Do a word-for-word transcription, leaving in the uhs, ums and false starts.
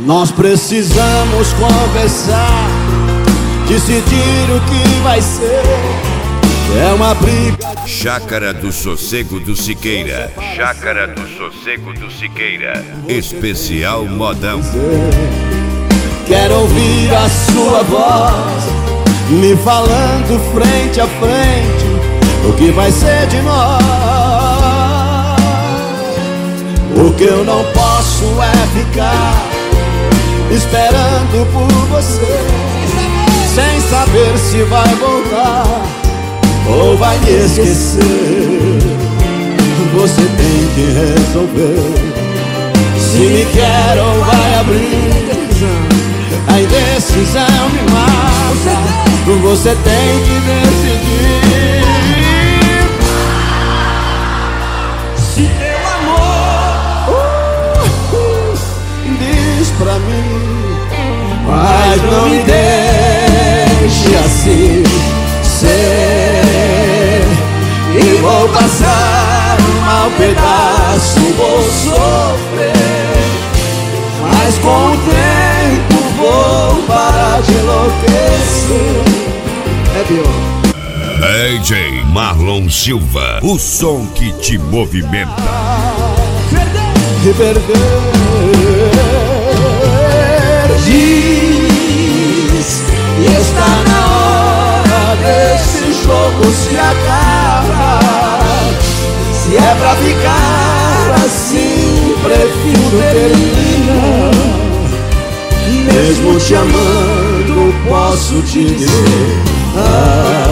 Nós precisamos conversar, decidir o que vai ser. É uma briga. Chácara do Sossego do Siqueira. Chácara do Sossego do Siqueira. Especial modão. Quero ouvir a sua voz me falando frente a frente o que vai ser de nós. O que eu não posso é ficar esperando por você, sem saber se vai voltar ou vai me esquecer. Você tem que resolver se me quer ou vai abrir. A indecisão me mata. Você tem que decidir se teu amor uh, uh, diz pra mim. Mas não me deixe assim ser, e vou passar um mau pedaço, vou sofrer, mas com o tempo vou parar de enlouquecer. É pior. D J Marlon Silva, o som que te movimenta. De perder, diz, e está na hora desse jogo se acabar. Se é pra ficar assim, prefiro terminar. Mesmo te amando, posso te dizer, ah,